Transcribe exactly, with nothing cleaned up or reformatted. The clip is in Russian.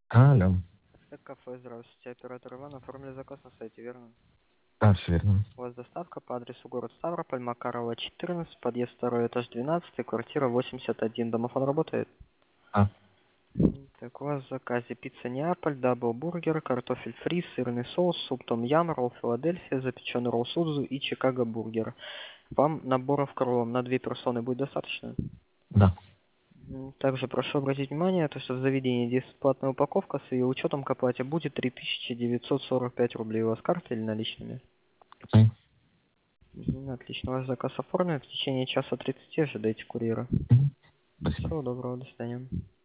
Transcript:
Алло. Это кафе, здравствуйте. Оператор Иван, оформили заказ на сайте, верно? Да, все верно. У вас доставка по адресу город Ставрополь, Макарова, четырнадцать, подъезд второй, этаж двенадцать, квартира восемьдесят один. Домофон работает? А, Так, у вас в заказе пицца Неаполь, дабл-бургер, картофель фри, сырный соус, суп том-ям, ролл Филадельфия, запеченный ролл Судзу и Чикаго-бургер. Вам наборов кроллом на две персоны будет достаточно? да. М, Также прошу обратить внимание, то, что в заведении действует платная упаковка, с ее учетом к оплате будет три тысячи девятьсот сорок пять рублей. У вас карта или наличными? Окей. Мгм, Отлично, ваш заказ оформлен. В течение часа тридцати ожидайте курьера. Мгм. Спасибо. Всего доброго, до свидания.